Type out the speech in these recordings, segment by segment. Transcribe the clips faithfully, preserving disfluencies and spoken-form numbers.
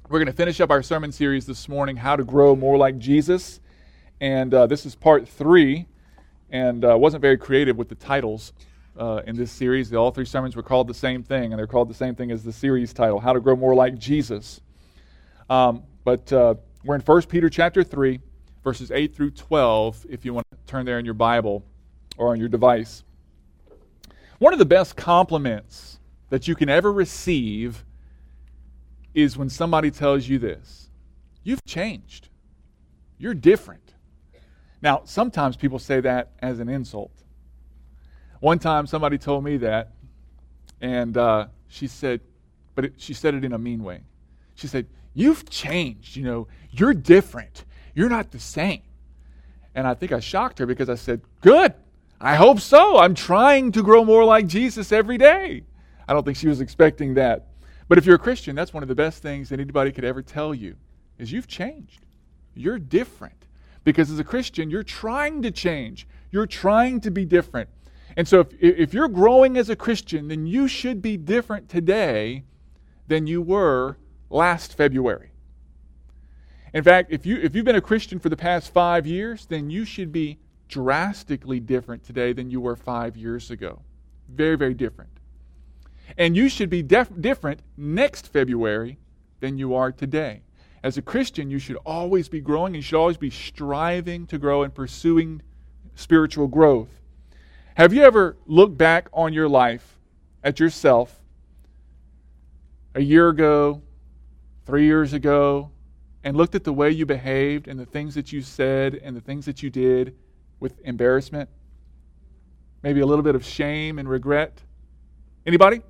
We're going to finish up our sermon series this morning, How to Grow More Like Jesus. And uh, this is part three, and uh, wasn't very creative with the titles uh, in this series. All three sermons were called the same thing, and they're called the same thing as the series title, How to Grow More Like Jesus. Um, but uh, we're in First Peter chapter three, verses eight through twelve, if you want to turn there in your Bible or on your device. One of the best compliments that you can ever receive is when somebody tells you this: you've changed. You're different. Now, sometimes people say that as an insult. One time somebody told me that, and uh, she said, but it, she said it in a mean way. She said, "You've changed, you know, you're different. You're not the same." And I think I shocked her because I said, "Good, I hope so. I'm trying to grow more like Jesus every day." I don't think she was expecting that. But if you're a Christian, that's one of the best things that anybody could ever tell you, is you've changed. You're different. Because as a Christian, you're trying to change. You're trying to be different. And so if, if you're growing as a Christian, then you should be different today than you were last February. In fact, if, you, if you've been a Christian for the past five years, then you should be drastically different today than you were five years ago. Very, very different. And you should be def- different next February than you are today. As a Christian, you should always be growing. You should always be striving to grow and pursuing spiritual growth. Have you ever looked back on your life, at yourself, a year ago, three years ago, and looked at the way you behaved and the things that you said and the things that you did with embarrassment? Maybe a little bit of shame and regret? Anybody?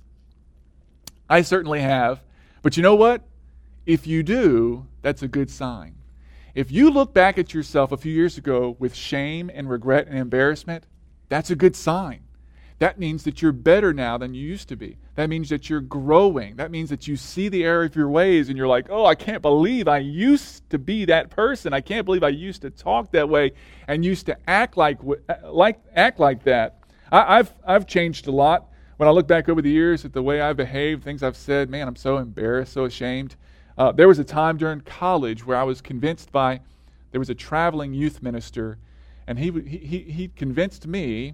I certainly have. But you know what? If you do, that's a good sign. If you look back at yourself a few years ago with shame and regret and embarrassment, that's a good sign. That means that you're better now than you used to be. That means that you're growing. That means that you see the error of your ways and you're like, oh, I can't believe I used to be that person. I can't believe I used to talk that way and used to act like like act like that. I, I've I've changed a lot. When I look back over the years at the way I've behaved, things I've said, man, I'm so embarrassed, so ashamed. Uh, there was a time during college where I was convinced by, there was a traveling youth minister, and he he he convinced me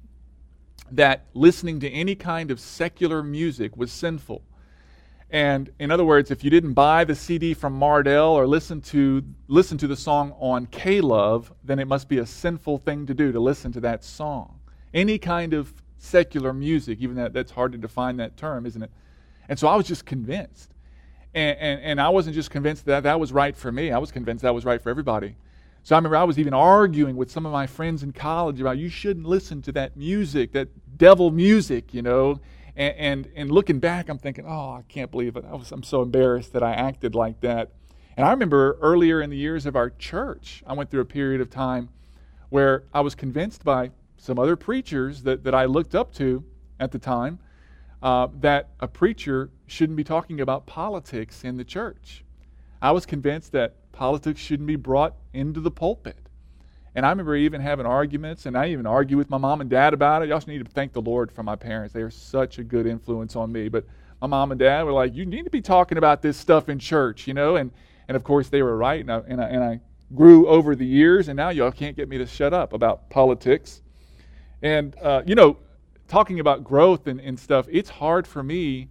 that listening to any kind of secular music was sinful. And in other words, if you didn't buy the C D from Mardell or listen to listen to the song on K-Love, then it must be a sinful thing to do to listen to that song. Any kind of secular music, even that that's hard to define that term, isn't it? And so I was just convinced. And, and, and I wasn't just convinced that that was right for me. I was convinced that was right for everybody. So I remember I was even arguing with some of my friends in college about, you shouldn't listen to that music, that devil music, you know. And and, and looking back, I'm thinking, oh, I can't believe it. I was, I'm so embarrassed that I acted like that. And I remember earlier in the years of our church, I went through a period of time where I was convinced by some other preachers that, that I looked up to at the time, uh, that a preacher shouldn't be talking about politics in the church. I was convinced that politics shouldn't be brought into the pulpit. And I remember even having arguments, and I even argued with my mom and dad about it. You also need to thank the Lord for my parents. They are such a good influence on me. But my mom and dad were like, you need to be talking about this stuff in church, you know. And, and of course, they were right. And I, and, I, and I grew over the years, and now y'all can't get me to shut up about politics. And, uh, you know, talking about growth and, and stuff, it's hard for me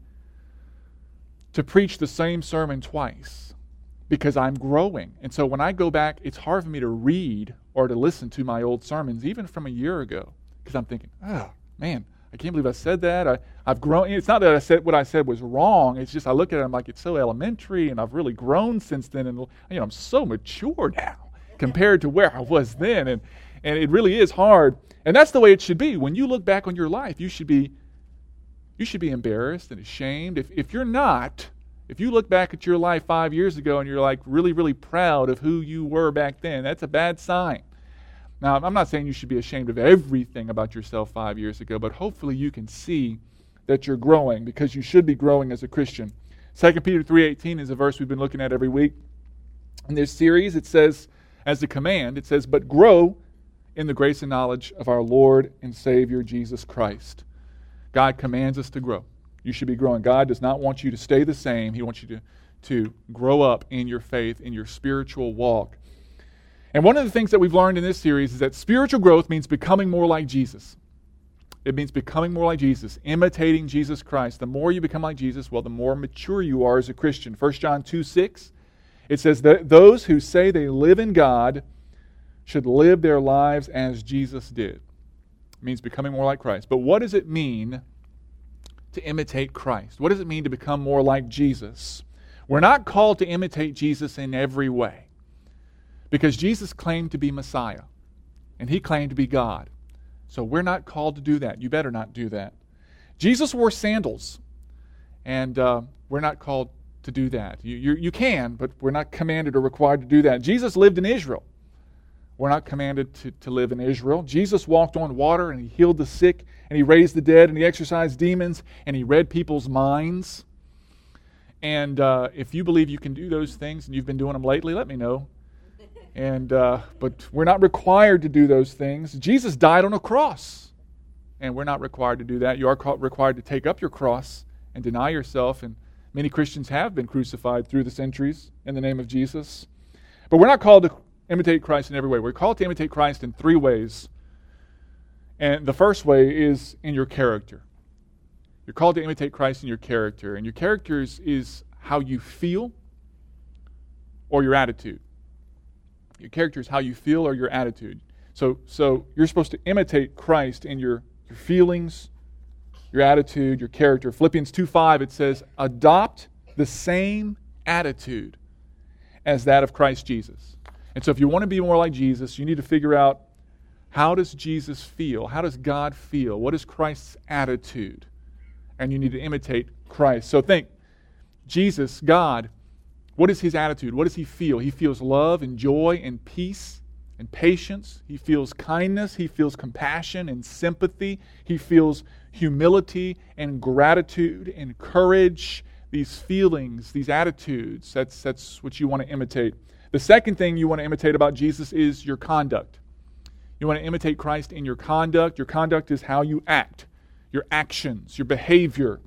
to preach the same sermon twice because I'm growing. And so when I go back, it's hard for me to read or to listen to my old sermons, even from a year ago, because I'm thinking, oh, man, I can't believe I said that. I, I've grown. It's not that I said what I said was wrong. It's just I look at it, I'm like, it's so elementary, and I've really grown since then. And, you know, I'm so mature now compared to where I was then. And, and it really is hard. And that's the way it should be. When you look back on your life, you should be you should be embarrassed and ashamed. If if you're not, if you look back at your life five years ago and you're like really, really proud of who you were back then, that's a bad sign. Now, I'm not saying you should be ashamed of everything about yourself five years ago, but hopefully you can see that you're growing, because you should be growing as a Christian. Second Peter three eighteen is a verse we've been looking at every week. In this series, it says, as a command, it says, but grow in the grace and knowledge of our Lord and Savior Jesus Christ. God commands us to grow. You should be growing. God does not want you to stay the same. He wants you to, to grow up in your faith, in your spiritual walk. And one of the things that we've learned in this series is that spiritual growth means becoming more like Jesus. It means becoming more like Jesus, imitating Jesus Christ. The more you become like Jesus, well, the more mature you are as a Christian. First John two six, it says that those who say they live in God should live their lives as Jesus did. It means becoming more like Christ. But what does it mean to imitate Christ? What does it mean to become more like Jesus? We're not called to imitate Jesus in every way, because Jesus claimed to be Messiah, and He claimed to be God. So we're not called to do that. You better not do that. Jesus wore sandals, and uh, we're not called to do that. You, you, you can, but we're not commanded or required to do that. Jesus lived in Israel. We're not commanded to, to live in Israel. Jesus walked on water, and He healed the sick, and He raised the dead, and He exorcised demons, and He read people's minds. And uh, if you believe you can do those things, and you've been doing them lately, let me know. And uh, but we're not required to do those things. Jesus died on a cross, and we're not required to do that. You are required to take up your cross and deny yourself, and many Christians have been crucified through the centuries in the name of Jesus. But we're not called to imitate Christ in every way. We're called to imitate Christ in three ways. And the first way is in your character. You're called to imitate Christ in your character. And your character is, is how you feel or your attitude. Your character is how you feel or your attitude. So, so you're supposed to imitate Christ in your, your feelings, your attitude, your character. Philippians two five, it says, adopt the same attitude as that of Christ Jesus. And so if you want to be more like Jesus, you need to figure out, how does Jesus feel? How does God feel? What is Christ's attitude? And you need to imitate Christ. So think, Jesus, God, what is His attitude? What does He feel? He feels love and joy and peace and patience. He feels kindness. He feels compassion and sympathy. He feels humility and gratitude and courage. These feelings, these attitudes, that's, that's what you want to imitate. The second thing you want to imitate about Jesus is your conduct. You want to imitate Christ in your conduct. Your conduct is how you act, your actions, your behavior.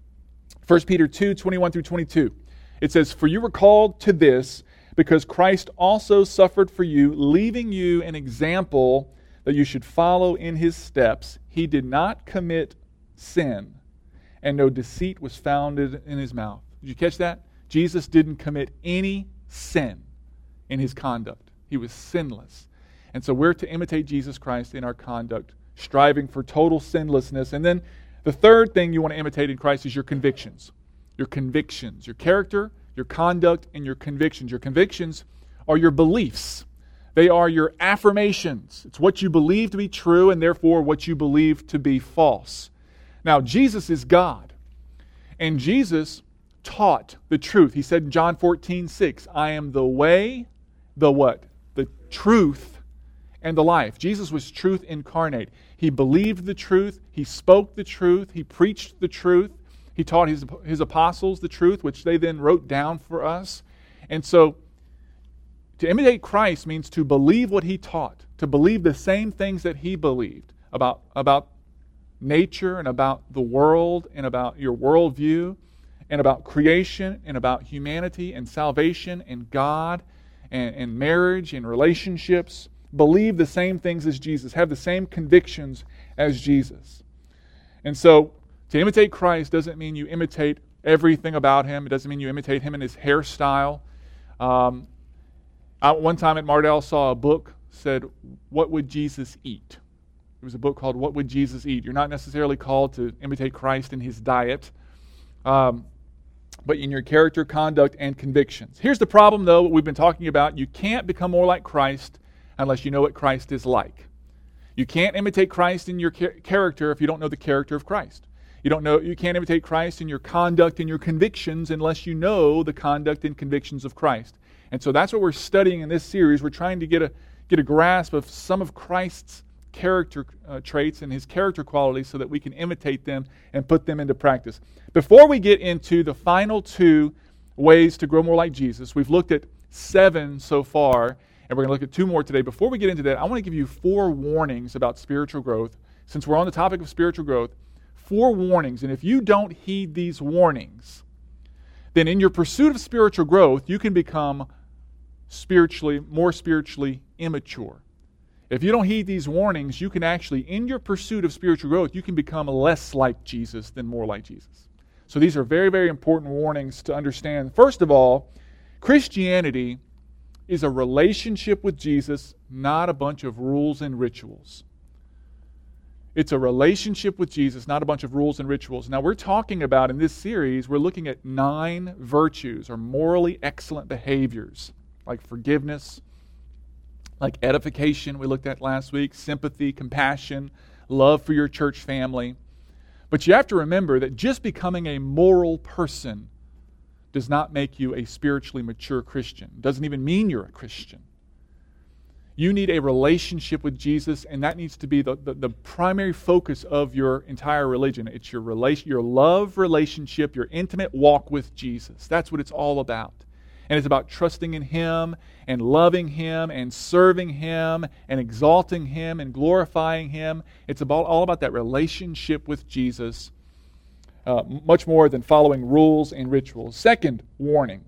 First Peter two twenty-one through twenty-two. It says, for you were called to this because Christ also suffered for you, leaving you an example that you should follow in His steps. He did not commit sin, and no deceit was found in His mouth. Did you catch that? Jesus didn't commit any sin in His conduct. He was sinless. And so we're to imitate Jesus Christ in our conduct, striving for total sinlessness. And then the third thing you want to imitate in Christ is your convictions. Your convictions, your character, your conduct, and your convictions. Your convictions are your beliefs. They are your affirmations. It's what you believe to be true and therefore what you believe to be false. Now, Jesus is God. And Jesus taught the truth. He said in John fourteen six, I am the way, the what? The truth and the life. Jesus was truth incarnate. He believed the truth. He spoke the truth. He preached the truth. He taught his, his apostles the truth, which they then wrote down for us. And so, to imitate Christ means to believe what He taught, to believe the same things that He believed about, about nature and about the world and about your worldview and about creation and about humanity and salvation and God and, and marriage and relationships. Believe the same things as Jesus. Have the same convictions as Jesus. And so, to imitate Christ doesn't mean you imitate everything about Him. It doesn't mean you imitate Him in His hairstyle. Um, I, one time at Mardell saw a book said, what would Jesus eat? It was a book called What Would Jesus Eat? You're not necessarily called to imitate Christ in His diet, um, but in your character, conduct, and convictions. Here's the problem, though, what we've been talking about. You can't become more like Christ unless you know what Christ is like. You can't imitate Christ in your char- character if you don't know the character of Christ. You don't know. You can't imitate Christ in your conduct and your convictions unless you know the conduct and convictions of Christ. And so that's what we're studying in this series. We're trying to get a get a grasp of some of Christ's character uh, traits and His character qualities so that we can imitate them and put them into practice. Before we get into the final two ways to grow more like Jesus, we've looked at seven so far, and we're going to look at two more today. Before we get into that, I want to give you four warnings about spiritual growth. Since we're on the topic of spiritual growth, four warnings, and if you don't heed these warnings, then in your pursuit of spiritual growth, you can become spiritually, more spiritually immature. If you don't heed these warnings, you can actually, in your pursuit of spiritual growth, you can become less like Jesus than more like Jesus. So these are very, very important warnings to understand. First of all, Christianity is a relationship with Jesus, not a bunch of rules and rituals. It's a relationship with Jesus, not a bunch of rules and rituals. Now we're talking about, in this series, we're looking at nine virtues or morally excellent behaviors, like forgiveness, like edification we looked at last week, sympathy, compassion, love for your church family. But you have to remember that just becoming a moral person does not make you a spiritually mature Christian. It doesn't even mean you're a Christian. You need a relationship with Jesus, and that needs to be the, the, the primary focus of your entire religion. It's your relation, your love relationship, your intimate walk with Jesus. That's what it's all about. And it's about trusting in Him and loving Him and serving Him and exalting Him and glorifying Him. It's about all about that relationship with Jesus, uh, much more than following rules and rituals. Second warning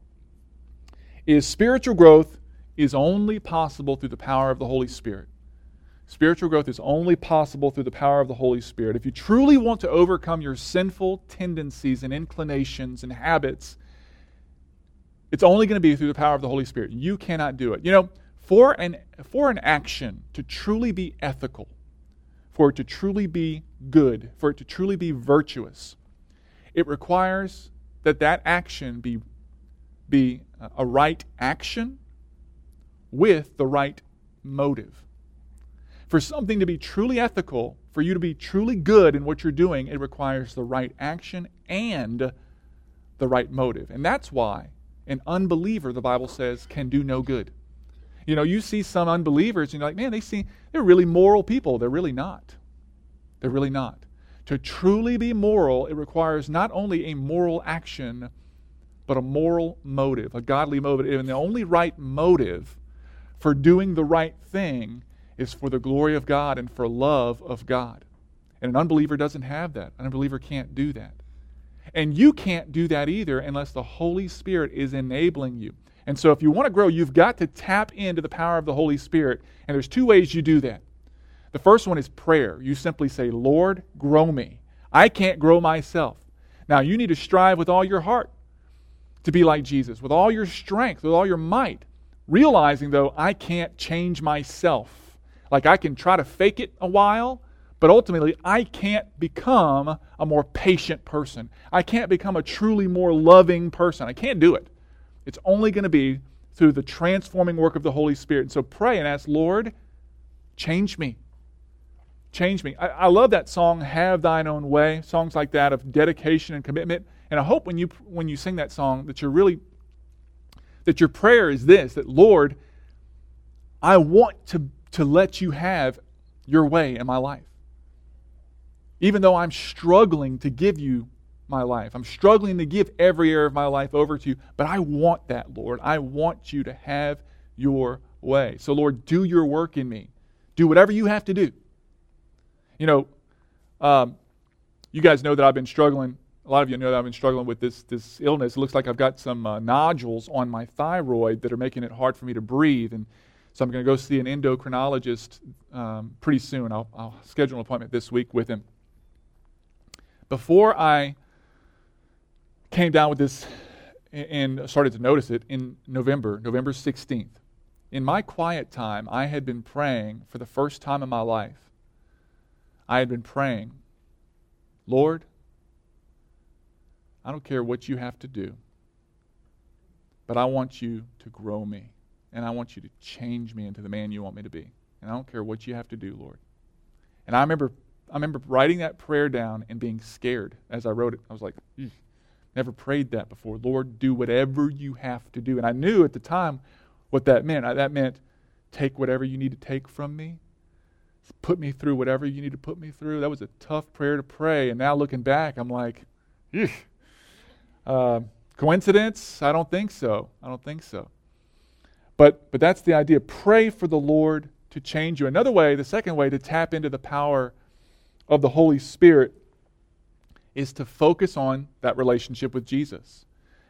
is spiritual growth is only possible through the power of the Holy Spirit. Spiritual growth is only possible through the power of the Holy Spirit. If you truly want to overcome your sinful tendencies and inclinations and habits, it's only going to be through the power of the Holy Spirit. You cannot do it. You know, for an, for an action to truly be ethical, for it to truly be good, for it to truly be virtuous, it requires that that action be, be a right action with the right motive. For something to be truly ethical, for you to be truly good in what you're doing, it requires the right action and the right motive. And that's why an unbeliever, the Bible says, can do no good. You know, you see some unbelievers and you're like, man, they seem, they're really moral people. They're really not. They're really not. To truly be moral, it requires not only a moral action, but a moral motive, a godly motive. And the only right motive for doing the right thing is for the glory of God and for love of God. And an unbeliever doesn't have that. An unbeliever can't do that. And you can't do that either unless the Holy Spirit is enabling you. And so if you want to grow, you've got to tap into the power of the Holy Spirit. And there's two ways you do that. The first one is prayer. You simply say, Lord, grow me. I can't grow myself. Now, you need to strive with all your heart to be like Jesus, with all your strength, with all your might, realizing, though, I can't change myself. Like I can try to fake it a while, but ultimately, I can't become a more patient person. I can't become a truly more loving person. I can't do it. It's only going to be through the transforming work of the Holy Spirit. And so pray and ask, Lord, change me. Change me. I, I love that song, Have Thine Own Way, songs like that of dedication and commitment. And I hope when you when you sing that song that you're really, that your prayer is this, that Lord, I want to, to let you have your way in my life. Even though I'm struggling to give you my life. I'm struggling to give every area of my life over to you. But I want that, Lord. I want you to have your way. So, Lord, do your work in me. Do whatever you have to do. You know, um, you guys know that I've been struggling. A lot of you know that I've been struggling with this, this illness. It looks like I've got some uh, nodules on my thyroid that are making it hard for me to breathe. And so I'm going to go see an endocrinologist um, pretty soon. I'll, I'll schedule an appointment this week with him. Before I came down with this and started to notice it in November, November sixteenth, in my quiet time, I had been praying for the first time in my life. I had been praying, Lord, I don't care what you have to do, but I want you to grow me, and I want you to change me into the man you want me to be. And I don't care what you have to do, Lord. And I remember I remember writing that prayer down and being scared as I wrote it. I was like, never prayed that before. Lord, do whatever you have to do. And I knew at the time what that meant. That meant take whatever you need to take from me. Put me through whatever you need to put me through. That was a tough prayer to pray. And now looking back, I'm like, uh, coincidence? I don't think so. I don't think so. But but that's the idea. Pray for the Lord to change you. Another way, the second way to tap into the power of the Holy Spirit is to focus on that relationship with Jesus.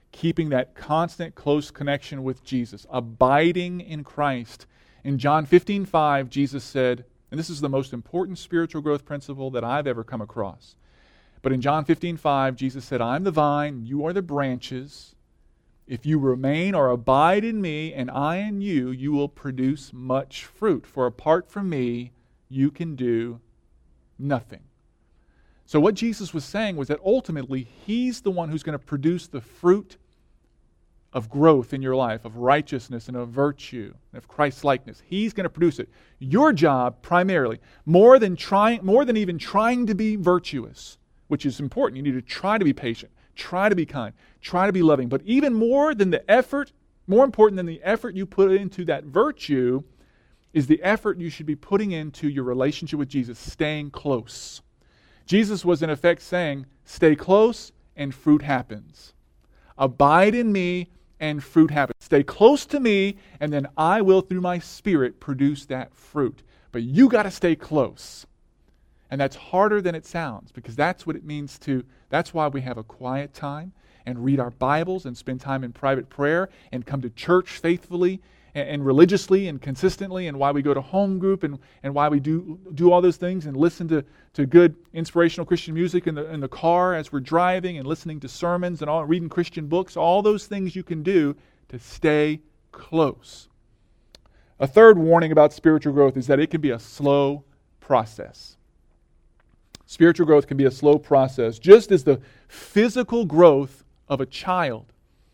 keeping that constant close connection with Jesus, abiding in Christ. In John fifteen five, Jesus said, and this is the most important spiritual growth principle that I've ever come across. But in John fifteen five, Jesus said, I'm the vine, you are the branches. If you remain or abide in me and I in you, you will produce much fruit. For apart from me, you can do nothing. So what Jesus was saying was that ultimately He's the one who's going to produce the fruit of growth in your life, of righteousness and of virtue, and of Christ-likeness. He's going to produce it. Your job, primarily, more than trying, more than even trying to be virtuous, which is important. You need to try to be patient, try to be kind, try to be loving. But even more than the effort, more important than the effort you put into that virtue, is the effort you should be putting into your relationship with Jesus, staying close. Jesus was in effect saying, stay close and fruit happens. Abide in me and fruit happens. Stay close to me and then I will, through my Spirit, produce that fruit. But you got to stay close. And that's harder than it sounds, because that's what it means to, that's why we have a quiet time and read our Bibles and spend time in private prayer and come to church faithfully and, and religiously and consistently, and why we go to home group and, and why we do do all those things and listen to, to good inspirational Christian music in the in the car as we're driving and listening to sermons and all reading Christian books, all those things you can do to stay close. A third warning about spiritual growth is that it can be a slow process. Spiritual growth can be a slow process, just as the physical growth of a child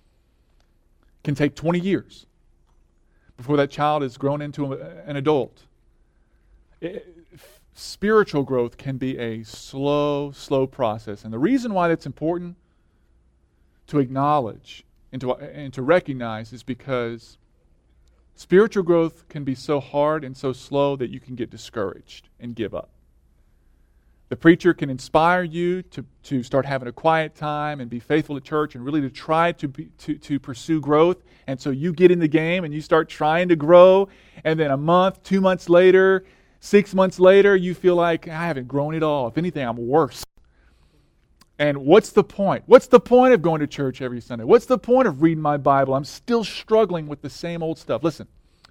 can take twenty years before that child is grown into an adult. It, spiritual growth can be a slow, slow process. And the reason why that's important to acknowledge and to, and to recognize is because spiritual growth can be so hard and so slow that you can get discouraged and give up. The preacher can inspire you to, to start having a quiet time and be faithful to church and really to try to, be, to, to pursue growth. And so you get in the game and you start trying to grow. And then a month, two months later, six months later, you feel like, I haven't grown at all. If anything, I'm worse. And what's the point? What's the point of going to church every Sunday? What's the point of reading my Bible? I'm still struggling with the same old stuff. Listen,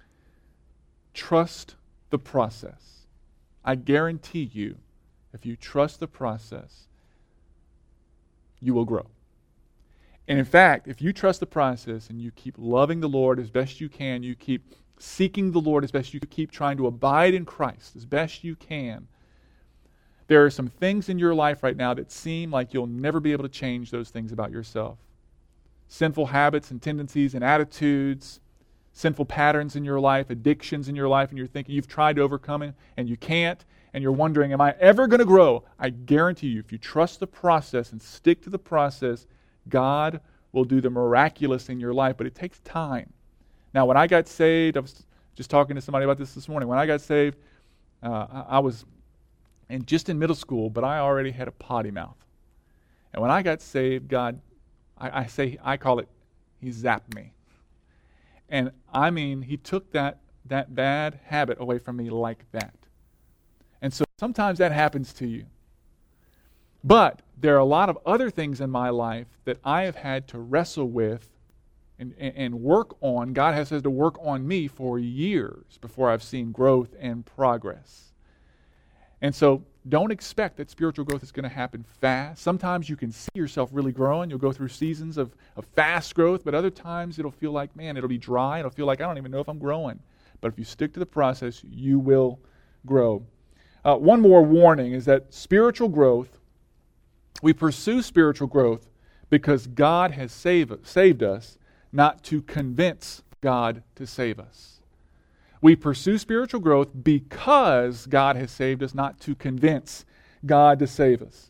trust the process. I guarantee you, if you trust the process, you will grow. And in fact, if you trust the process and you keep loving the Lord as best you can, you keep seeking the Lord as best you can, keep trying to abide in Christ as best you can, there are some things in your life right now that seem like you'll never be able to change those things about yourself. Sinful habits and tendencies and attitudes, sinful patterns in your life, addictions in your life, and you're thinking you've tried to overcome it and you can't, and you're wondering, am I ever going to grow? I guarantee you, if you trust the process and stick to the process, God will do the miraculous in your life, but it takes time. Now, when I got saved, I was just talking to somebody about this this morning. When I got saved, uh, I, I was in, just in middle school, but I already had a potty mouth. And when I got saved, God, I, I say, I call it, He zapped me. And I mean, He took that that bad habit away from me like that. And so sometimes that happens to you. But there are a lot of other things in my life that I have had to wrestle with and, and, and work on. God has had to work on me for years before I've seen growth and progress. And so don't expect that spiritual growth is going to happen fast. Sometimes you can see yourself really growing. You'll go through seasons of, of fast growth, but other times it'll feel like, man, it'll be dry. It'll feel like I don't even know if I'm growing. But if you stick to the process, you will grow. Uh, one more warning is that spiritual growth, we pursue spiritual growth because God has save, saved us, not to convince God to save us. We pursue spiritual growth because God has saved us, not to convince God to save us.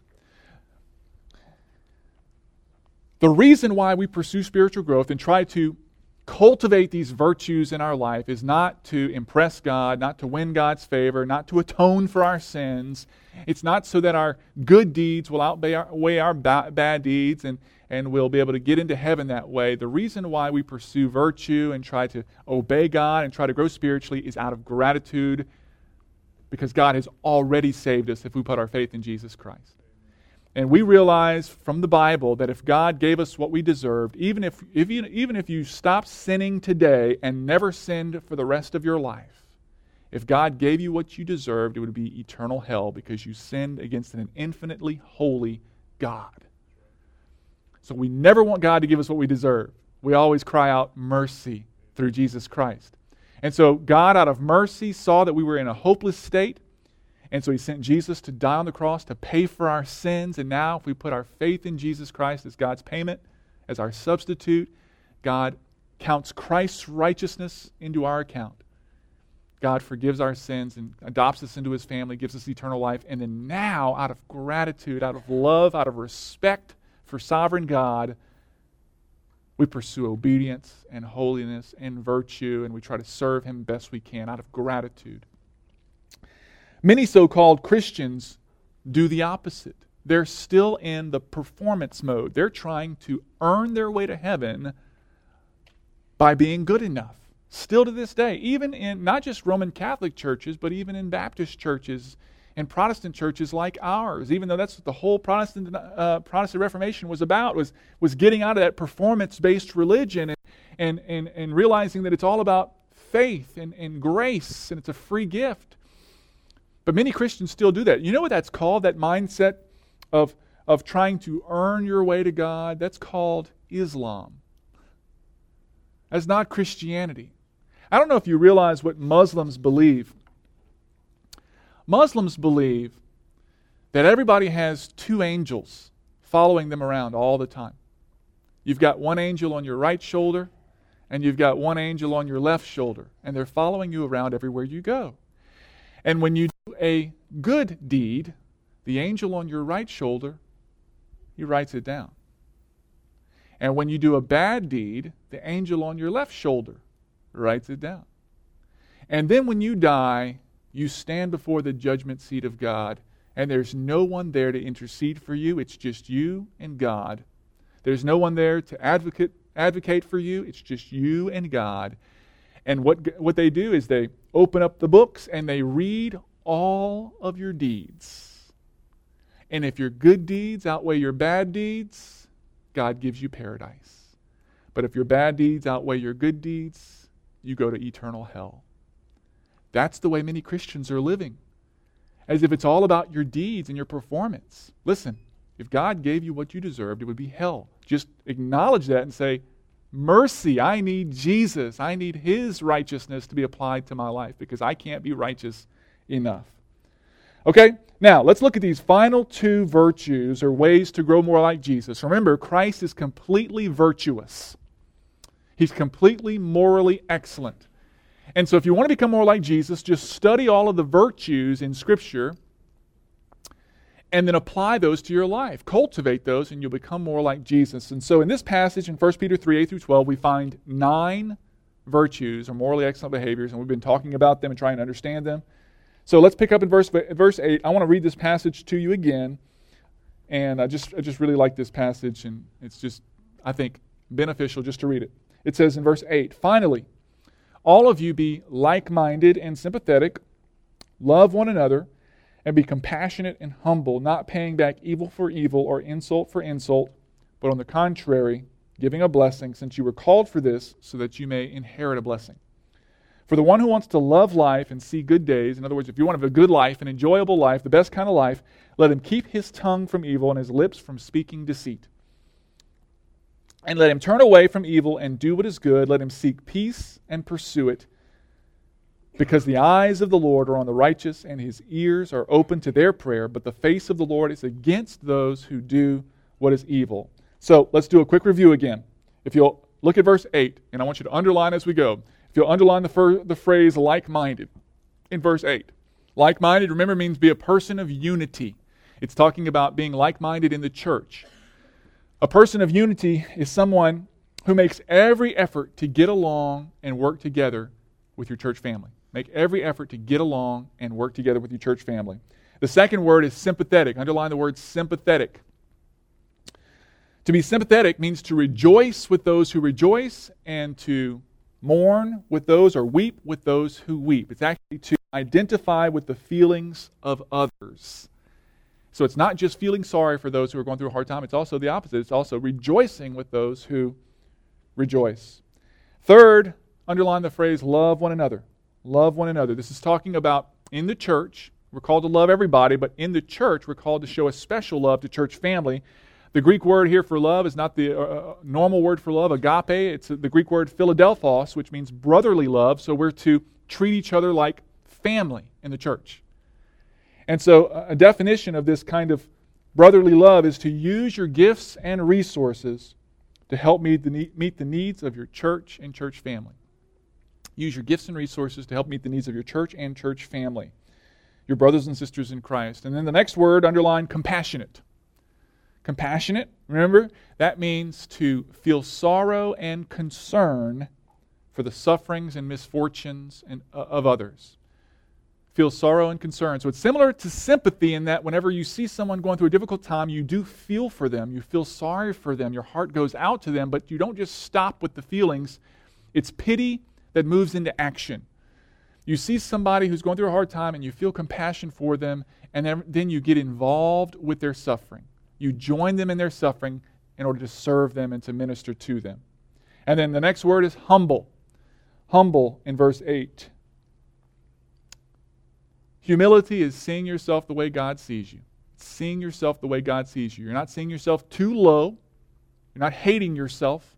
The reason why we pursue spiritual growth and try to cultivate these virtues in our life is not to impress God, not to win God's favor, not to atone for our sins. It's not so that our good deeds will outweigh our, outweigh our ba- bad deeds and, and we'll be able to get into heaven that way. The reason why we pursue virtue and try to obey God and try to grow spiritually is out of gratitude, because God has already saved us if we put our faith in Jesus Christ. And we realize from the Bible that if God gave us what we deserved, even if, if you, even if you stop sinning today and never sinned for the rest of your life, if God gave you what you deserved, it would be eternal hell because you sinned against an infinitely holy God. So we never want God to give us what we deserve. We always cry out mercy through Jesus Christ. And so God, out of mercy, saw that we were in a hopeless state. And so He sent Jesus to die on the cross to pay for our sins. And now if we put our faith in Jesus Christ as God's payment, as our substitute, God counts Christ's righteousness into our account. God forgives our sins and adopts us into His family, gives us eternal life. And then now, out of gratitude, out of love, out of respect for sovereign God, we pursue obedience and holiness and virtue, and we try to serve Him best we can out of gratitude. Many so-called Christians do the opposite. They're still in the performance mode. They're trying to earn their way to heaven by being good enough. Still to this day, even in not just Roman Catholic churches, but even in Baptist churches and Protestant churches like ours, even though that's what the whole Protestant uh, Protestant Reformation was about, was, was getting out of that performance-based religion and, and, and, and realizing that it's all about faith and, and grace, and it's a free gift. But many Christians still do that. You know what that's called, that mindset of, of trying to earn your way to God? That's called Islam. That's not Christianity. I don't know if you realize what Muslims believe. Muslims believe that everybody has two angels following them around all the time. You've got one angel on your right shoulder, and you've got one angel on your left shoulder, and they're following you around everywhere you go. And when you do a good deed, the angel on your right shoulder, he writes it down. And when you do a bad deed, the angel on your left shoulder writes it down. And then when you die, you stand before the judgment seat of God, and there's no one there to intercede for you. It's just you and God. There's no one there to advocate advocate for you. It's just you and God. And what what they do is they open up the books and they read all of your deeds. And if your good deeds outweigh your bad deeds, God gives you paradise. But if your bad deeds outweigh your good deeds, you go to eternal hell. That's the way many Christians are living, as if it's all about your deeds and your performance. Listen, if God gave you what you deserved, it would be hell. Just acknowledge that and say, mercy, I need Jesus. I need His righteousness to be applied to my life because I can't be righteous enough. Okay, now let's look at these final two virtues or ways to grow more like Jesus. Remember, Christ is completely virtuous. He's completely morally excellent. And so if you want to become more like Jesus, just study all of the virtues in Scripture and then apply those to your life. Cultivate those and you'll become more like Jesus. And so in this passage in First Peter three, eight through twelve, we find nine virtues or morally excellent behaviors, and we've been talking about them and trying to understand them. So let's pick up in verse verse eight. I want to read this passage to you again. And I just I just really like this passage, and it's just, I think, beneficial just to read it. It says in verse eight, "Finally, all of you be like-minded and sympathetic, love one another, and be compassionate and humble, not paying back evil for evil or insult for insult, but on the contrary, giving a blessing, since you were called for this, so that you may inherit a blessing. For the one who wants to love life and see good days," in other words, if you want to have a good life, an enjoyable life, the best kind of life, "let him keep his tongue from evil and his lips from speaking deceit. And let him turn away from evil and do what is good. Let him seek peace and pursue it. Because the eyes of the Lord are on the righteous, and His ears are open to their prayer, but the face of the Lord is against those who do what is evil." So let's do a quick review again. If you'll look at verse eight, and I want you to underline as we go. If you'll underline the, fir- the phrase like-minded in verse eight. Like-minded, remember, means be a person of unity. It's talking about being like-minded in the church. A person of unity is someone who makes every effort to get along and work together with your church family. Make every effort to get along and work together with your church family. The second word is sympathetic. Underline the word sympathetic. To be sympathetic means to rejoice with those who rejoice and to mourn with those or weep with those who weep. It's actually to identify with the feelings of others. So it's not just feeling sorry for those who are going through a hard time. It's also the opposite. It's also rejoicing with those who rejoice. Third, underline the phrase, love one another. Love one another. This is talking about in the church. We're called to love everybody, but in the church, we're called to show a special love to church family. The Greek word here for love is not the uh, normal word for love, agape. It's the Greek word Philadelphos, which means brotherly love. So we're to treat each other like family in the church. And so a definition of this kind of brotherly love is to use your gifts and resources to help meet the, meet the needs of your church and church family. Use your gifts and resources to help meet the needs of your church and church family, your brothers and sisters in Christ. And then the next word, underline compassionate. Compassionate, remember, that means to feel sorrow and concern for the sufferings and misfortunes and, uh, of others. Feel sorrow and concern. So it's similar to sympathy in that whenever you see someone going through a difficult time, you do feel for them. You feel sorry for them. Your heart goes out to them, but you don't just stop with the feelings. It's pity that moves into action. You see somebody who's going through a hard time and you feel compassion for them, and then, then you get involved with their suffering. You join them in their suffering in order to serve them and to minister to them. And then the next word is humble. Humble in verse eight. Humility is seeing yourself the way God sees you. Seeing yourself the way God sees you. You're not seeing yourself too low. You're not hating yourself.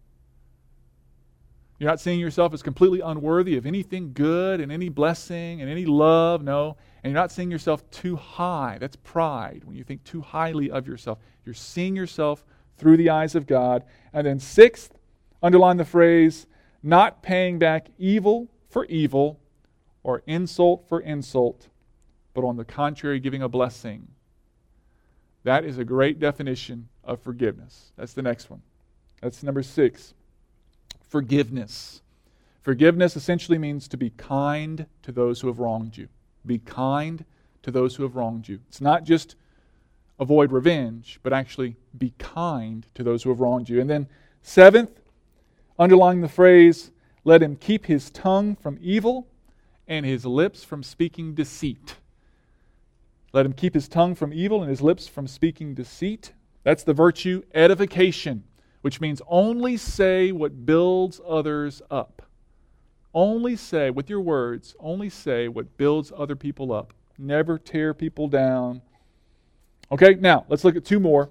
You're not seeing yourself as completely unworthy of anything good and any blessing and any love. No. And you're not seeing yourself too high. That's pride, when you think too highly of yourself. You're seeing yourself through the eyes of God. And then sixth, underline the phrase, not paying back evil for evil or insult for insult, but on the contrary, giving a blessing. That is a great definition of forgiveness. That's the next one. That's number six. Forgiveness. Forgiveness essentially means to be kind to those who have wronged you. Be kind to those who have wronged you. It's not just avoid revenge, but actually be kind to those who have wronged you. And then seventh, underlying the phrase, let him keep his tongue from evil and his lips from speaking deceit. Let him keep his tongue from evil and his lips from speaking deceit. That's the virtue edification, which means only say what builds others up. Only say, with your words, only say what builds other people up. Never tear people down. Okay, now let's look at two more.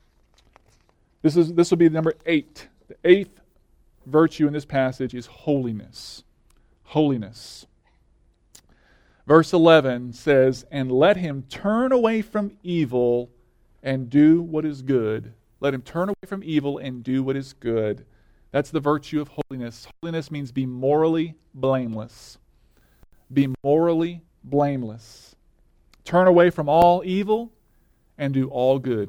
This is this will be number eight. The eighth virtue in this passage is holiness. Holiness. Verse eleven says, and let him turn away from evil and do what is good. Let him turn away from evil and do what is good. That's the virtue of holiness. Holiness means be morally blameless. Be morally blameless. Turn away from all evil and do all good.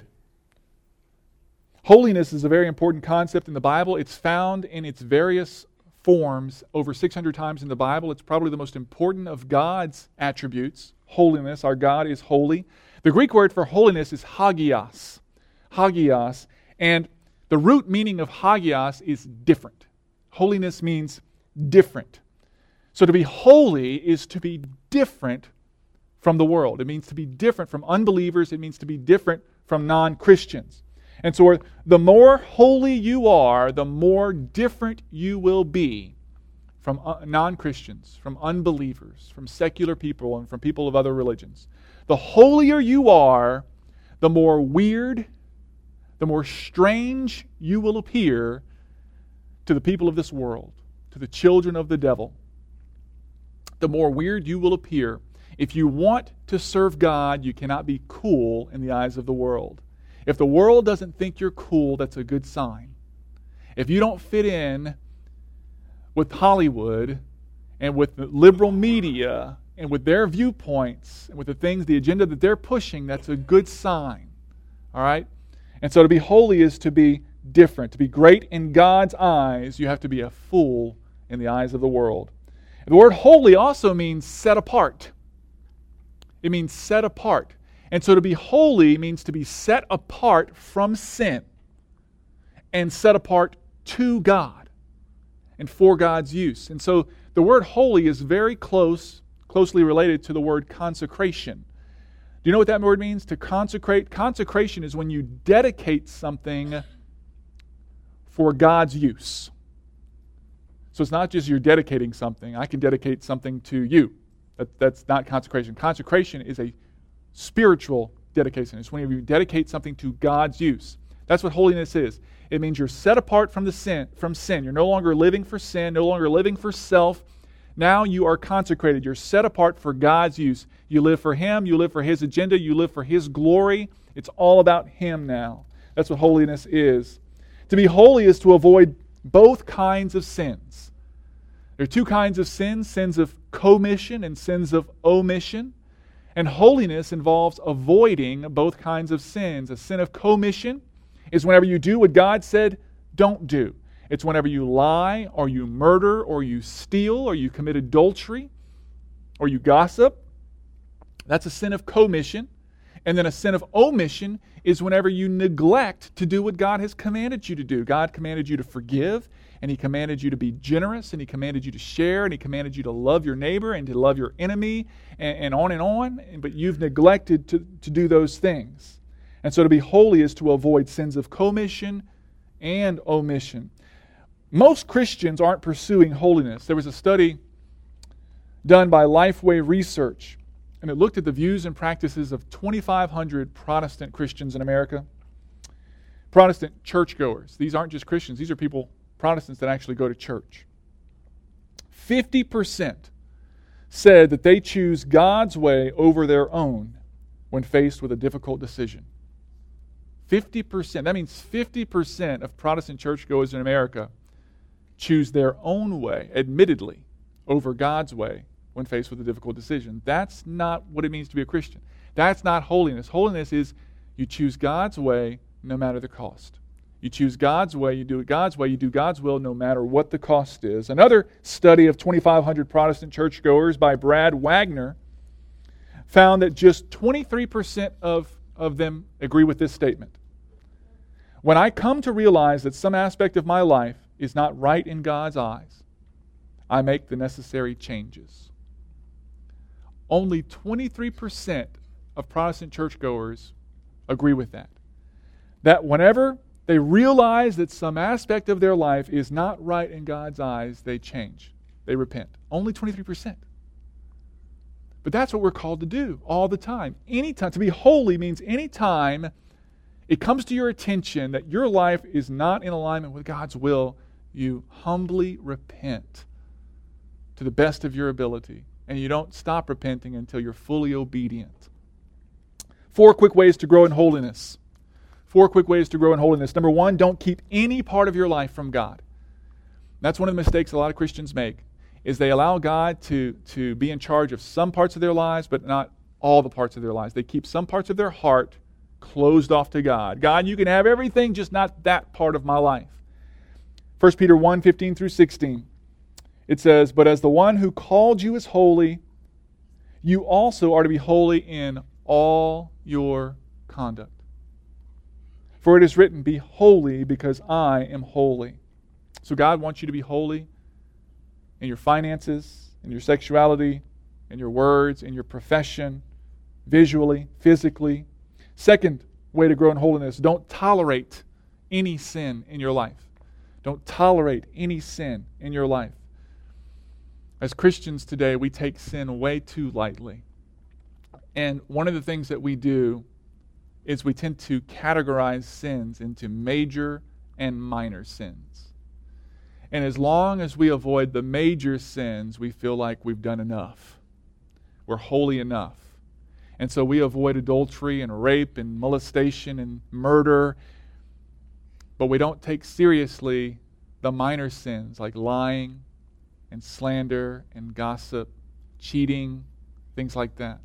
Holiness is a very important concept in the Bible. It's found in its various forms over six hundred times in the Bible. It's probably the most important of God's attributes. Holiness. Our God is holy. The Greek word for holiness is hagios. Hagios. And the root meaning of hagios is different. Holiness means different. So to be holy is to be different from the world. It means to be different from unbelievers. It means to be different from non-Christians. And so the more holy you are, the more different you will be from non-Christians, from unbelievers, from secular people, and from people of other religions. The holier you are, the more weird, the more strange you will appear to the people of this world, to the children of the devil. The more weird you will appear. If you want to serve God, you cannot be cool in the eyes of the world. If the world doesn't think you're cool, that's a good sign. If you don't fit in with Hollywood and with the liberal media and with their viewpoints and with the things, the agenda that they're pushing, that's a good sign. All right? And so to be holy is to be different. To be great in God's eyes, you have to be a fool in the eyes of the world. And the word holy also means set apart. It means set apart. And so to be holy means to be set apart from sin and set apart to God and for God's use. And so the word holy is very close, closely related to the word consecration. Do you know what that word means? To consecrate? Consecration is when you dedicate something for God's use. So it's not just you're dedicating something. I can dedicate something to you. That, that's not consecration. Consecration is a spiritual dedication. It's when you dedicate something to God's use. That's what holiness is. It means you're set apart from the sin, from sin. You're no longer living for sin, no longer living for self. Now you are consecrated. You're set apart for God's use. You live for Him. You live for His agenda. You live for His glory. It's all about Him now. That's what holiness is. To be holy is to avoid both kinds of sins. There are two kinds of sins, sins of commission and sins of omission. And holiness involves avoiding both kinds of sins. A sin of commission is whenever you do what God said, don't do. It's whenever you lie, or you murder, or you steal, or you commit adultery, or you gossip. That's a sin of commission. And then a sin of omission is whenever you neglect to do what God has commanded you to do. God commanded you to forgive, and He commanded you to be generous, and He commanded you to share, and He commanded you to love your neighbor and to love your enemy, and, and on and on. But you've neglected to, to do those things. And so to be holy is to avoid sins of commission and omission. Most Christians aren't pursuing holiness. There was a study done by Lifeway Research, and it looked at the views and practices of twenty-five hundred Protestant Christians in America. Protestant churchgoers. These aren't just Christians. These are people, Protestants, that actually go to church. fifty percent said that they choose God's way over their own when faced with a difficult decision. fifty percent. That means fifty percent of Protestant churchgoers in America choose their own way, admittedly, over God's way when faced with a difficult decision. That's not what it means to be a Christian. That's not holiness. Holiness is you choose God's way no matter the cost. You choose God's way, you do it God's way, you do God's will no matter what the cost is. Another study of twenty-five hundred Protestant churchgoers by Brad Wagner found that just twenty-three percent of, of them agree with this statement. When I come to realize that some aspect of my life is not right in God's eyes, I make the necessary changes. Only twenty-three percent of Protestant churchgoers agree with that. That whenever they realize that some aspect of their life is not right in God's eyes, they change. They repent. Only twenty-three percent. But that's what we're called to do all the time. Anytime. To be holy means anytime it comes to your attention that your life is not in alignment with God's will, you humbly repent to the best of your ability. And you don't stop repenting until you're fully obedient. Four quick ways to grow in holiness. Four quick ways to grow in holiness. Number one, don't keep any part of your life from God. That's one of the mistakes a lot of Christians make, is they allow God to, to be in charge of some parts of their lives, but not all the parts of their lives. They keep some parts of their heart closed off to God. God, you can have everything, just not that part of my life. First Peter one, fifteen through sixteen. It says, "But as the one who called you is holy, you also are to be holy in all your conduct. For it is written, be holy because I am holy." So God wants you to be holy in your finances, in your sexuality, in your words, in your profession, visually, physically. Second way to grow in holiness, don't tolerate any sin in your life. Don't tolerate any sin in your life. As Christians today, we take sin way too lightly. And one of the things that we do is we tend to categorize sins into major and minor sins. And as long as we avoid the major sins, we feel like we've done enough. We're holy enough. And so we avoid adultery and rape and molestation and murder. But we don't take seriously the minor sins like lying and slander and gossip, cheating, things like that.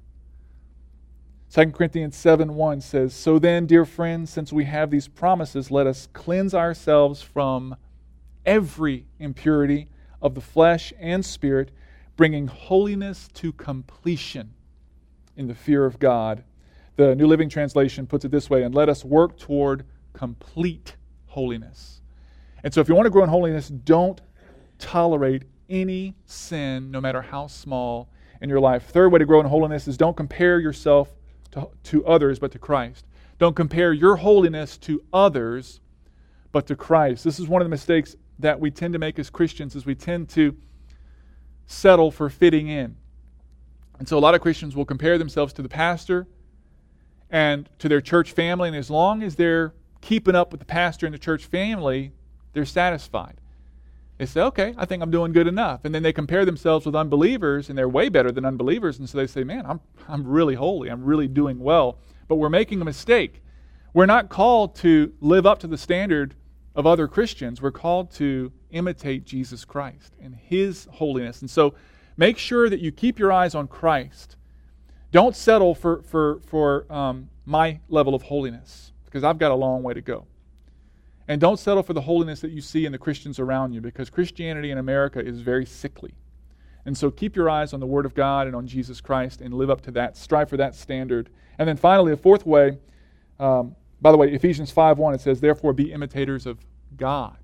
Second Corinthians seven one says, "So then, dear friends, since we have these promises, let us cleanse ourselves from every impurity of the flesh and spirit, bringing holiness to completion in the fear of God." The New Living Translation puts it this way, "And let us work toward complete holiness." And so if you want to grow in holiness, don't tolerate any sin, no matter how small, in your life. Third way to grow in holiness is don't compare yourself to, to others, but to Christ. Don't compare your holiness to others, but to Christ. This is one of the mistakes that we tend to make as Christians, is we tend to settle for fitting in. And so a lot of Christians will compare themselves to the pastor and to their church family, and as long as they're keeping up with the pastor and the church family, they're satisfied. They say, okay, I think I'm doing good enough. And then they compare themselves with unbelievers, and they're way better than unbelievers, and so they say, man, I'm I'm really holy, I'm really doing well. But we're making a mistake. We're not called to live up to the standard of other Christians. We're called to imitate Jesus Christ and His holiness. And so make sure that you keep your eyes on Christ. Don't settle for, for, for um, my level of holiness, because I've got a long way to go. And don't settle for the holiness that you see in the Christians around you, because Christianity in America is very sickly. And so keep your eyes on the Word of God and on Jesus Christ and live up to that, strive for that standard. And then finally, the fourth way, um, by the way, Ephesians five one, it says, therefore be imitators of God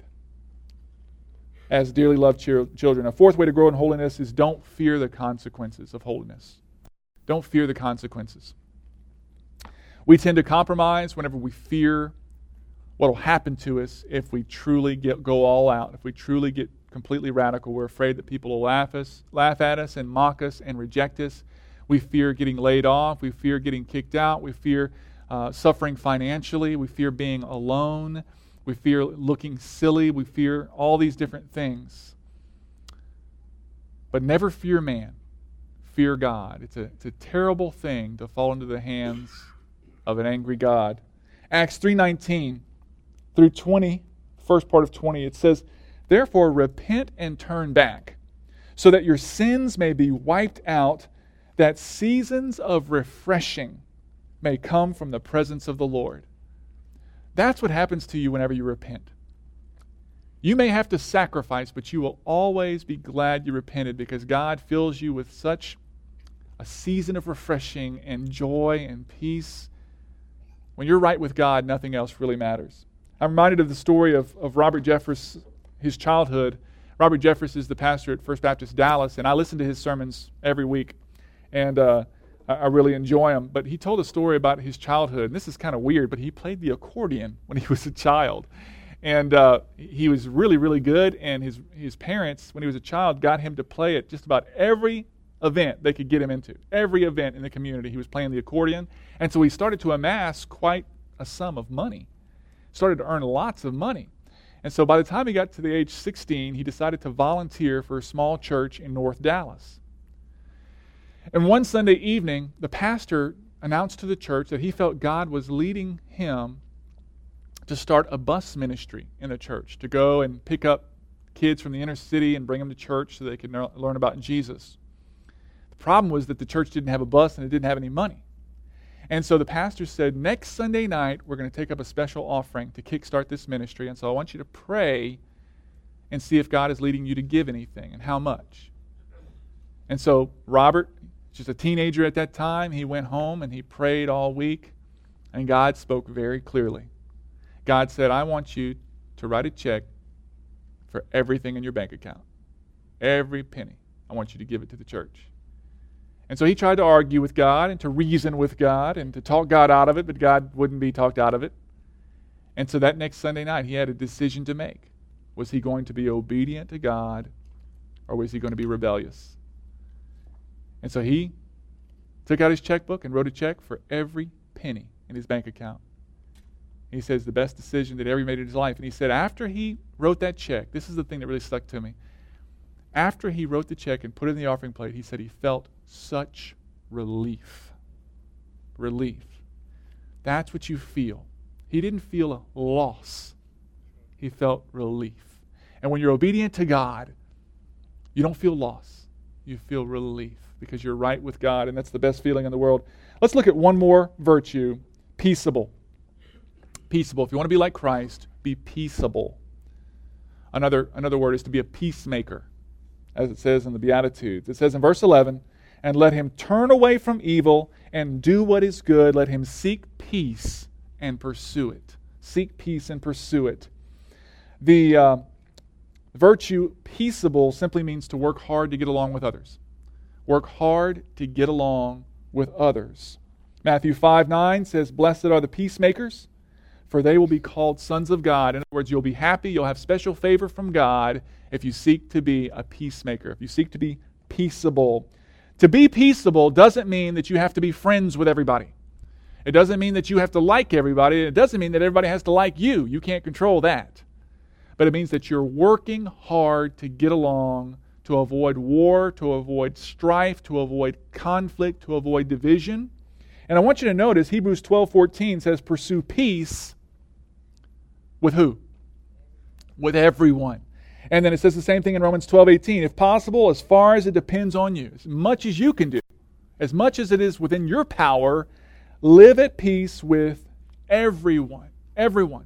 as dearly loved ch- children. A fourth way to grow in holiness is don't fear the consequences of holiness. Don't fear the consequences. We tend to compromise whenever we fear what will happen to us if we truly get, go all out, if we truly get completely radical. We're afraid that people will laugh us, laugh at us and mock us and reject us. We fear getting laid off. We fear getting kicked out. We fear uh, suffering financially. We fear being alone. We fear looking silly. We fear all these different things. But never fear man. Fear God. It's a, it's a terrible thing to fall into the hands of an angry God. Acts three nineteen through twenty, first part of twenty, it says, therefore repent and turn back, so that your sins may be wiped out, that seasons of refreshing may come from the presence of the Lord. That's what happens to you whenever you repent. You may have to sacrifice, but you will always be glad you repented, because God fills you with such a season of refreshing and joy and peace. When you're right with God, nothing else really matters. I'm reminded of the story of, of Robert Jeffress, his childhood. Robert Jeffress is the pastor at First Baptist Dallas, and I listen to his sermons every week, and uh, I, I really enjoy them. But he told a story about his childhood, and this is kind of weird, but he played the accordion when he was a child. And uh, he was really, really good, and his, his parents, when he was a child, got him to play at just about every event they could get him into. Every event in the community, he was playing the accordion. And so he started to amass quite a sum of money. Started to earn lots of money. And so by the time he got to the age sixteen, he decided to volunteer for a small church in North Dallas. And one Sunday evening, the pastor announced to the church that he felt God was leading him to start a bus ministry in the church, to go and pick up kids from the inner city and bring them to church so they could learn about Jesus. The problem was that the church didn't have a bus and it didn't have any money. And so the pastor said, next Sunday night, we're going to take up a special offering to kickstart this ministry. And so I want you to pray and see if God is leading you to give anything and how much. And so Robert, just a teenager at that time, he went home and he prayed all week. And God spoke very clearly. God said, I want you to write a check for everything in your bank account. Every penny. I want you to give it to the church. And so he tried to argue with God and to reason with God and to talk God out of it, but God wouldn't be talked out of it. And so that next Sunday night, he had a decision to make. Was he going to be obedient to God, or was he going to be rebellious? And so he took out his checkbook and wrote a check for every penny in his bank account. He says the best decision that he ever made in his life. And he said after he wrote that check, this is the thing that really stuck to me. After he wrote the check and put it in the offering plate, he said he felt such relief. Relief. That's what you feel. He didn't feel a loss. He felt relief. And when you're obedient to God, you don't feel loss. You feel relief because you're right with God, and that's the best feeling in the world. Let's look at one more virtue, peaceable. Peaceable. If you want to be like Christ, be peaceable. Another, another word is to be a peacemaker, as it says in the Beatitudes. It says in verse eleven, and let him turn away from evil and do what is good. Let him seek peace and pursue it. Seek peace and pursue it. The uh, virtue peaceable simply means to work hard to get along with others. Work hard to get along with others. Matthew five nine says, "Blessed are the peacemakers, for they will be called sons of God." In other words, you'll be happy, you'll have special favor from God if you seek to be a peacemaker, if you seek to be peaceable. To be peaceable doesn't mean that you have to be friends with everybody. It doesn't mean that you have to like everybody. It doesn't mean that everybody has to like you. You can't control that. But it means that you're working hard to get along, to avoid war, to avoid strife, to avoid conflict, to avoid division. And I want you to notice Hebrews twelve fourteen says, "Pursue peace with who? With everyone." And then it says the same thing in Romans twelve eighteen. "If possible, as far as it depends on you," as much as you can do, as much as it is within your power, live at peace with everyone. Everyone.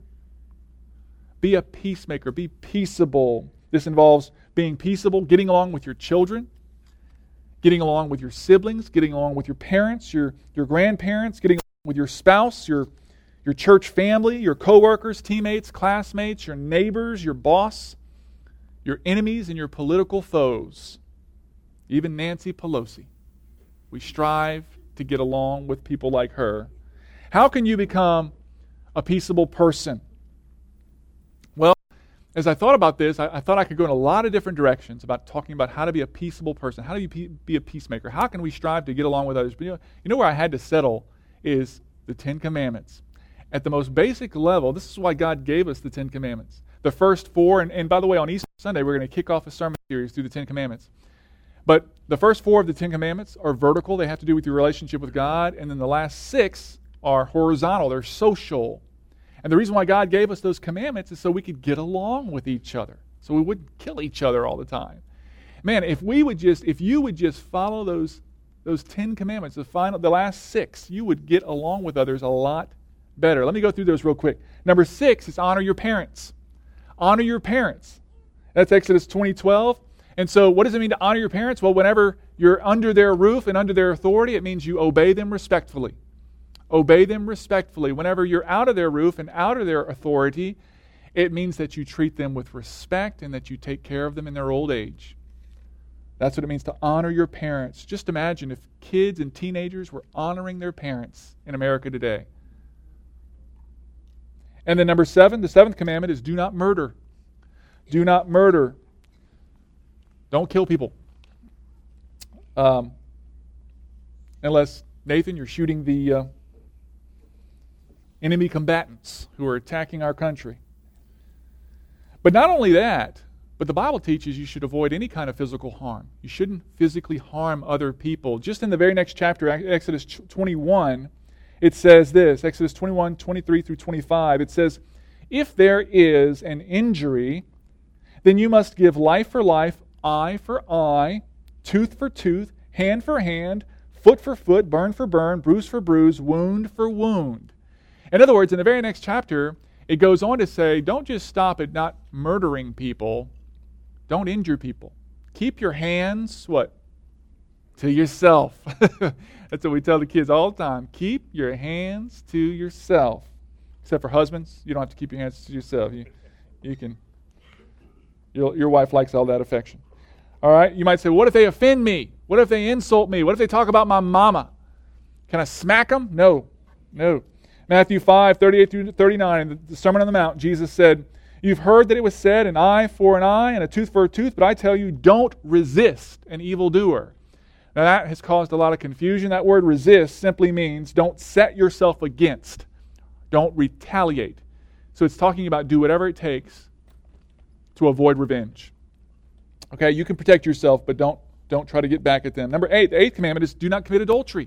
Be a peacemaker. Be peaceable. This involves being peaceable, getting along with your children, getting along with your siblings, getting along with your parents, your, your grandparents, getting along with your spouse, your, your church family, your coworkers, teammates, classmates, your neighbors, your boss, your enemies, and your political foes. Even Nancy Pelosi. We strive to get along with people like her. How can you become a peaceable person? Well, as I thought about this, I, I thought I could go in a lot of different directions about talking about how to be a peaceable person. How do you pe- be a peacemaker? How can we strive to get along with others? But you know, you know where I had to settle is the Ten Commandments. At the most basic level, this is why God gave us the Ten Commandments. The first four, and, and by the way, on Easter Sunday, we're going to kick off a sermon series through the Ten Commandments. But the first four of the Ten Commandments are vertical. They have to do with your relationship with God. And then the last six are horizontal. They're social. And the reason why God gave us those commandments is so we could get along with each other. So we wouldn't kill each other all the time. Man, if we would just, if you would just follow those, those Ten Commandments, the final, the last six, you would get along with others a lot better. Let me go through those real quick. Number six is honor your parents. Honor your parents. That's Exodus twenty twelve. And so what does it mean to honor your parents? Well, whenever you're under their roof and under their authority, it means you obey them respectfully. Obey them respectfully. Whenever you're out of their roof and out of their authority, it means that you treat them with respect and that you take care of them in their old age. That's what it means to honor your parents. Just imagine if kids and teenagers were honoring their parents in America today. And then number seven, the seventh commandment is do not murder. Do not murder. Don't kill people. Um, unless, Nathan, you're shooting the uh, enemy combatants who are attacking our country. But not only that, but the Bible teaches you should avoid any kind of physical harm. You shouldn't physically harm other people. Just in the very next chapter, Exodus twenty-one, it says this, Exodus twenty-one, twenty-three through twenty-five, it says, "If there is an injury, then you must give life for life, eye for eye, tooth for tooth, hand for hand, foot for foot, burn for burn, bruise for bruise, wound for wound." In other words, in the very next chapter, it goes on to say, don't just stop at not murdering people. Don't injure people. Keep your hands, what? To yourself. That's what we tell the kids all the time. Keep your hands to yourself. Except for husbands, you don't have to keep your hands to yourself. You, you can. Your, your wife likes all that affection. All right? You might say, what if they offend me? What if they insult me? What if they talk about my mama? Can I smack them? No. No. Matthew five, thirty-eight through thirty-nine, in the Sermon on the Mount, Jesus said, "You've heard that it was said, an eye for an eye and a tooth for a tooth, but I tell you, don't resist an evildoer." Now that has caused a lot of confusion. That word resist simply means don't set yourself against. Don't retaliate. So it's talking about do whatever it takes to avoid revenge. Okay, you can protect yourself, but don't, don't try to get back at them. Number eight, the eighth commandment is do not commit adultery.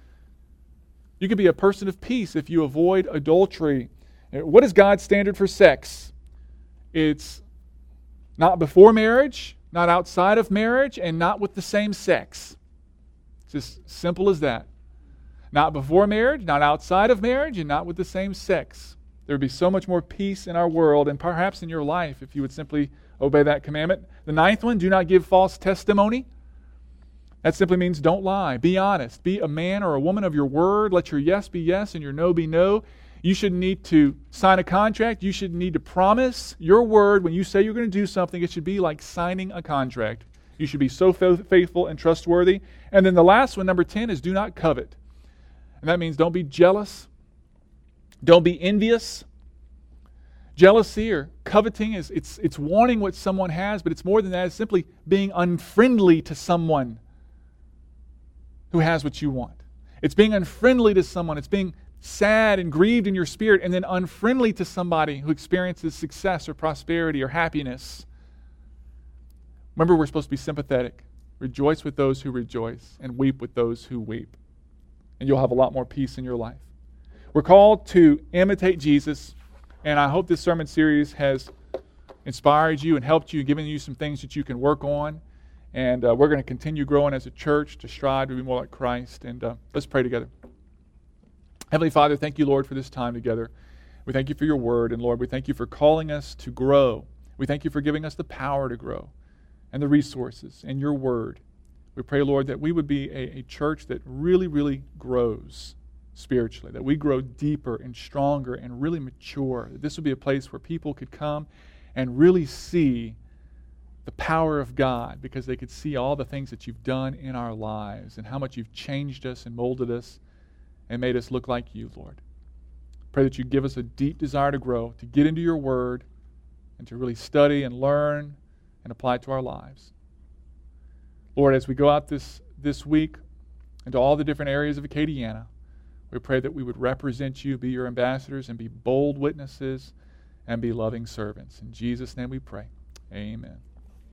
You can be a person of peace if you avoid adultery. What is God's standard for sex? It's not before marriage, not outside of marriage, and not with the same sex. It's as simple as that. Not before marriage, not outside of marriage, and not with the same sex. There would be so much more peace in our world and perhaps in your life if you would simply obey that commandment. The ninth one, do not give false testimony. That simply means don't lie. Be honest. Be a man or a woman of your word. Let your yes be yes and your no be no. You shouldn't need to sign a contract. You shouldn't need to promise your word. When you say you're going to do something, it should be like signing a contract. You should be so faithful and trustworthy. And then the last one, number ten, is do not covet. And that means don't be jealous. Don't be envious. Jealousy or coveting is it's it's wanting what someone has, but it's more than that. It's simply being unfriendly to someone who has what you want. It's being unfriendly to someone. It's being sad and grieved in your spirit, and then unfriendly to somebody who experiences success or prosperity or happiness. Remember, we're supposed to be sympathetic. Rejoice with those who rejoice and weep with those who weep. And you'll have a lot more peace in your life. We're called to imitate Jesus, and I hope this sermon series has inspired you and helped you, given you some things that you can work on. And uh, we're going to continue growing as a church to strive to be more like Christ. And uh, let's pray together. Heavenly Father, thank you, Lord, for this time together. We thank you for your word. And Lord, we thank you for calling us to grow. We thank you for giving us the power to grow and the resources and your word. We pray, Lord, that we would be a, a church that really, really grows spiritually, that we grow deeper and stronger and really mature. That this would be a place where people could come and really see the power of God, because they could see all the things that you've done in our lives and how much you've changed us and molded us and made us look like you, Lord. Pray that you give us a deep desire to grow, to get into your word, and to really study and learn and apply it to our lives. Lord, as we go out this, this week into all the different areas of Acadiana, we pray that we would represent you, be your ambassadors, and be bold witnesses and be loving servants. In Jesus' name we pray. Amen.